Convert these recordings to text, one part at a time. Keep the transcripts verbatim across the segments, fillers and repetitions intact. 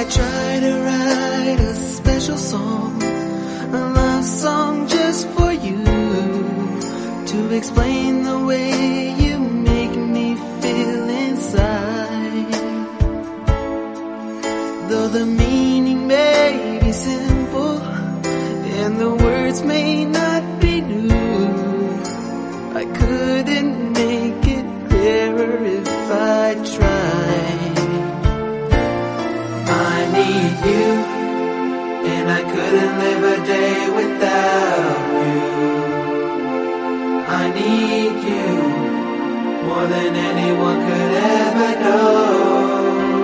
try to write a special song, a love song just for you, to explain the way you make me feel inside. Though the meaning may be simple and the words may not be new, I couldn't make it clearer if I tried. I need you, and I couldn't live a day without you. I need you more than anyone could ever know.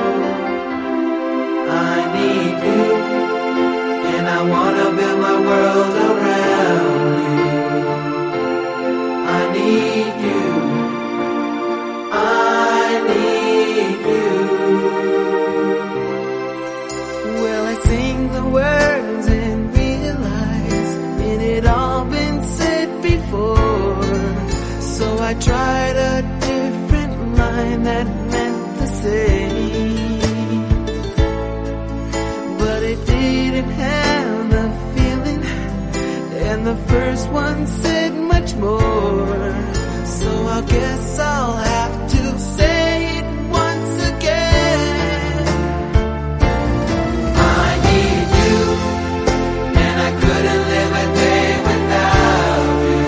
I need you, and I wanna build my world around you. I need you, I need you. Well, I sing the words and realize it had all been said before, so I tried a different line that meant the same, but it didn't have the feeling, and the first one said much more, so I guess I'll have to say it once again. I need you, and I couldn't live a day without you.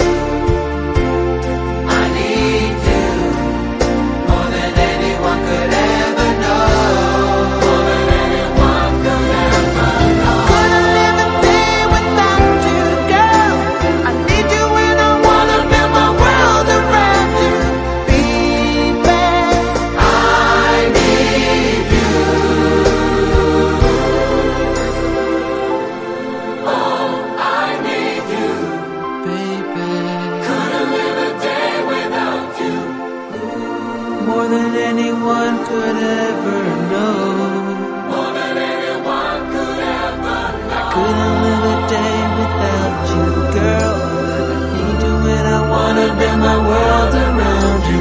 I need you more than anyone could ever know. More than anyone could ever know. Couldn't live a day without you, girl. I need you and I wanna build my world around you, baby. I need you. Oh, I need you, baby. Couldn't live a day without you. More than anyone could ever know. More than anyone could ever know. I couldn't live a day without you, girl. I need you and I wanna build my world around you.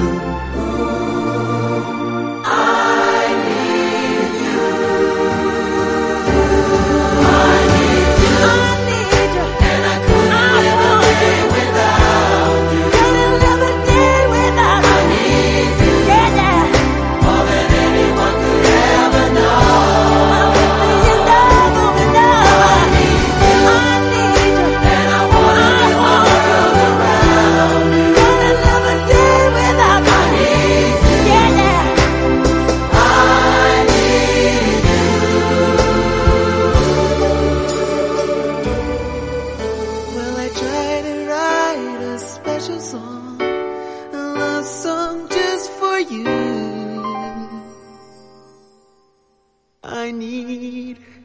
I need you. I need you. I need you. And I couldn't live a day without you. Couldn't live a day without you. I need you. Yeah, yeah. More than anyone could ever know. You know, you know. I need you. I need you. And I wanna build my world around you. Couldn't live a day without you. I need you. Yeah, yeah. I need you. Well, I tried to write a special song, a love song just for you. I need